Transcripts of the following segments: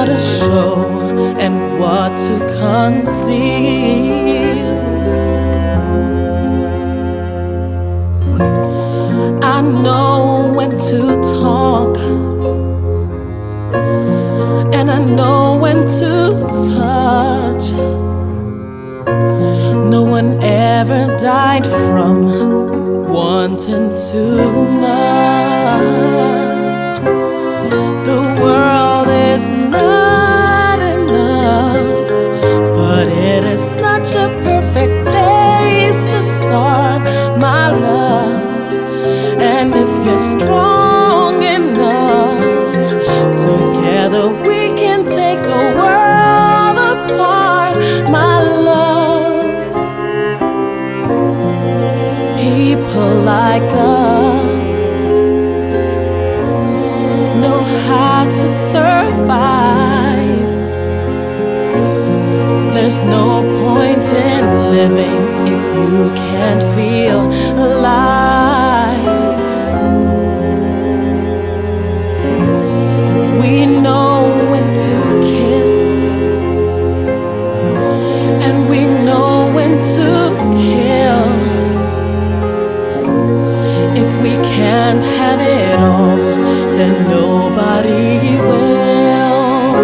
to show and what to conceal. I know when to talk, and I know when to touch. No one ever died from wanting too much. The world is not enough, but it is such a perfect place to start, my love. And if you're strong enough, together we can take the world apart, my love. People like us know how to survive. There's no point in living if you can't feel alive. We know when to kiss, and we know when to kill. If we can't have it all, then nobody will.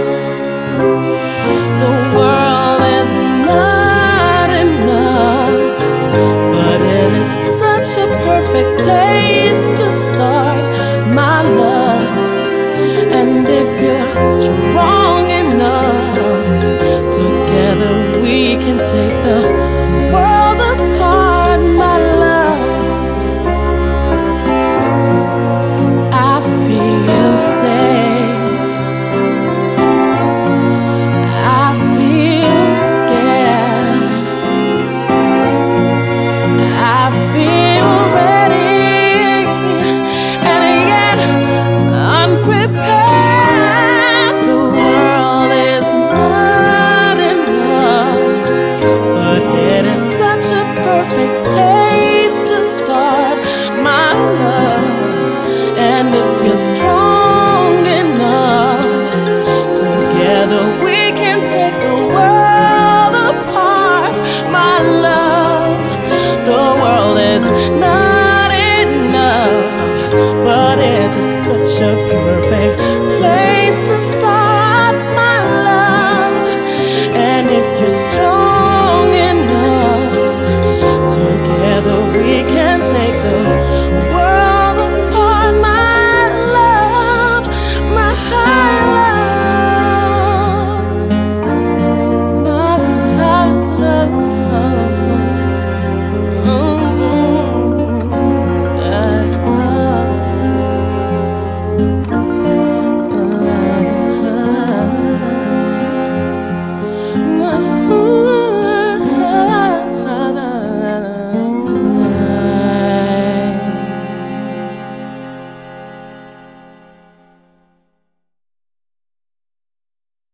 The world is not enough, but it is such a perfect place to start, my love. And if you're strong enough, together we can take the world apart, my love. I feel safe, I feel scared, I feel ready, and yet unprepared. The world is not enough, but it is such a perfect place to start, my love. And if you're strong